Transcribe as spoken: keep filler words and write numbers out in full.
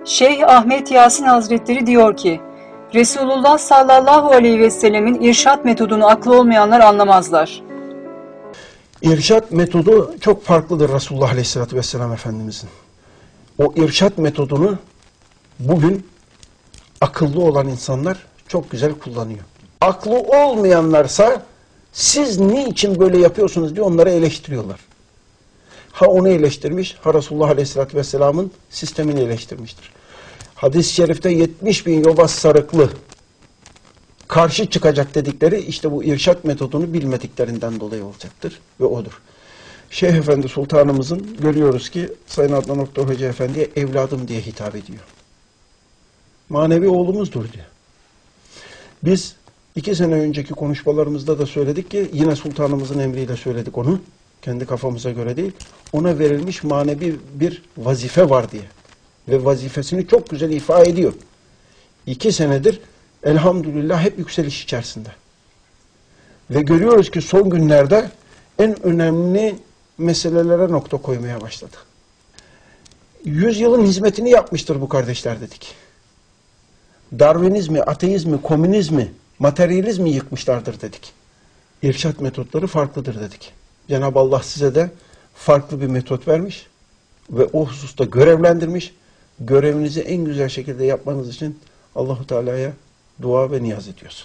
Şeyh Ahmet Yasin Hazretleri diyor ki, Resulullah sallallahu aleyhi ve sellemin irşat metodunu aklı olmayanlar anlamazlar. İrşat metodu çok farklıdır Resulullah Aleyhisselatü Vesselam Efendimizin. O irşat metodunu bugün akıllı olan insanlar çok güzel kullanıyor. Aklı olmayanlarsa siz niçin böyle yapıyorsunuz diye onları eleştiriyorlar. Ha onu eleştirmiş, ha Resulullah Aleyhisselatü Vesselam'ın sistemini eleştirmiştir. Hadis-i şerifte yetmiş bin yobaz sarıklı karşı çıkacak dedikleri işte bu irşat metodunu bilmediklerinden dolayı olacaktır ve odur. Şeyh Efendi Sultanımızın görüyoruz ki Sayın Adnan Oktar Hoca Efendi'ye evladım diye hitap ediyor. Manevi oğlumuzdur diyor. Biz iki sene önceki konuşmalarımızda da söyledik ki yine Sultanımızın emriyle söyledik onu. Kendi kafamıza göre değil. Ona verilmiş manevi bir vazife var diye. Ve vazifesini çok güzel ifade ediyor. İki senedir elhamdülillah hep yükseliş içerisinde. Ve görüyoruz ki son günlerde en önemli meselelere nokta koymaya başladı. Yüzyılın hizmetini yapmıştır bu kardeşler dedik. Darwinizmi, ateizmi, komünizmi, materyalizmi yıkmışlardır dedik. İrşat metotları farklıdır dedik. Cenab-ı Allah size de farklı bir metot vermiş ve o hususta görevlendirmiş. Görevinizi en güzel şekilde yapmanız için Allahu Teala'ya dua ve niyaz ediyoruz.